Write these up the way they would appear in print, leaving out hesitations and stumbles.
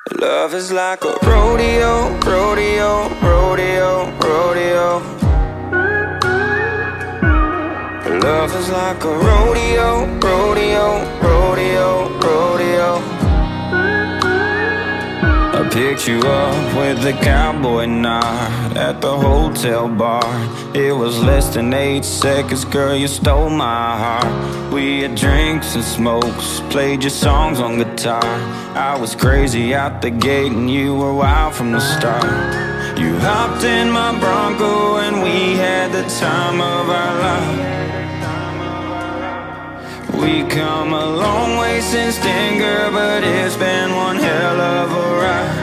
Love is like a rodeo, rodeo, rodeo, rodeo. Love is like a rodeo, rodeo, rodeo, rodeo. I picked you up with the cowboy knot at the hotel bar. It was less than 8 seconds, girl, you stole my heart. We had drinks and smokes, played your songs on guitar. I was crazy out the gate and you were wild from the start. You hopped in my Bronco and we had the time of our life. We come a long way since then, girl, but it's been one hell of a ride.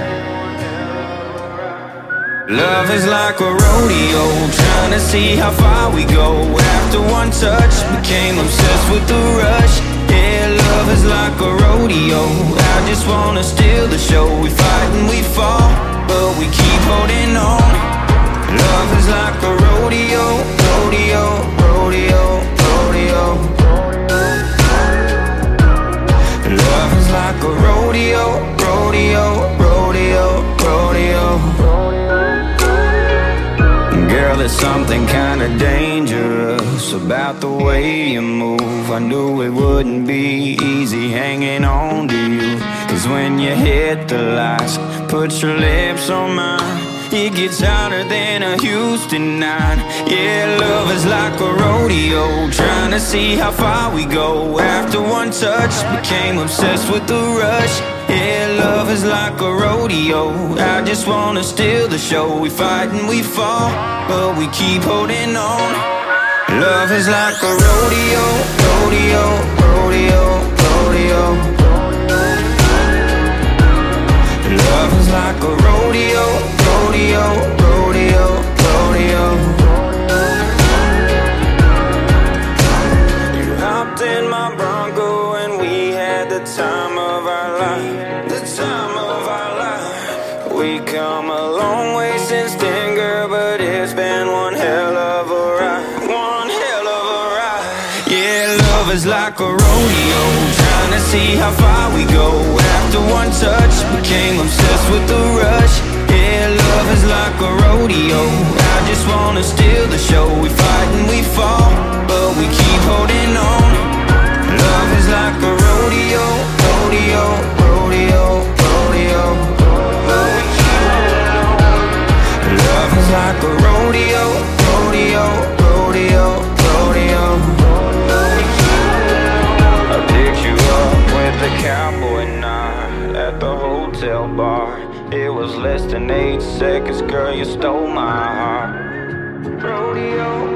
Love is like a rodeo, trying to see how far we go. After one touch, became obsessed with the rush. Yeah, love is like a rodeo, I just wanna steal the show. We fight and we fall, but we keep holding on. Love is like a rodeo, rodeo, rodeo, rodeo. Love is like a rodeo, rodeo, rodeo, rodeo. Girl, there's something kinda dangerous about the way you move. I knew it wouldn't be easy hanging on to you, 'cause when you hit the lights, put your lips on mine, it gets hotter than a Houston night. Yeah, love is like a rodeo, trying to see how far we go. After one touch, became obsessed with the rush. Yeah, love is like a rodeo, I just wanna steal the show. We fight and we fall, but we keep holding on. Love is like a rodeo, rodeo, rodeo, rodeo. Love is like a rodeo, rodeo, rodeo, rodeo. You hopped in my Bronco and we had the time of our life, the time of our life. We come a long way since then, girl, but it's been one hell of a ride, one hell of a ride. Yeah, love is like a rodeo, trying to see how far we go. After one touch, became obsessed with the rush. Yeah, love is like a rodeo, I just wanna steal the show. We fight and we fall, but we keep holding on. Love is like a rodeo, rodeo, rodeo, rodeo. Love is like a rodeo, rodeo, rodeo, rodeo. I picked you up with the cowboy knot at the hotel bar. It was less than 8 seconds, girl, you stole my heart. Rodeo.